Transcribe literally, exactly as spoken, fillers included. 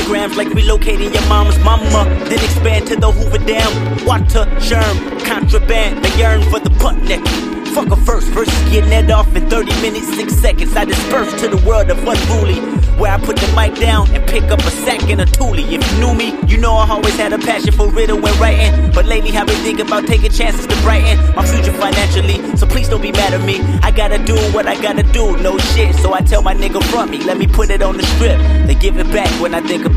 kilograms like relocating your mama's mama. Then expand to the Hoover Dam, water, germ, contraband. They yearn for the punt neck. Fuck a first versus getting that off in thirty minutes, six seconds. I disperse to the world of unruly, where I put the mic down and pick up a sack and a toolie. If you knew me, you know I always had a passion for riddle and writing. But lately I've been thinking about taking chances to brighten my future financially. So please don't be mad at me. I gotta do what I gotta do, no shit. So I tell my nigga front me, let me put it on the strip. They give it back when I think about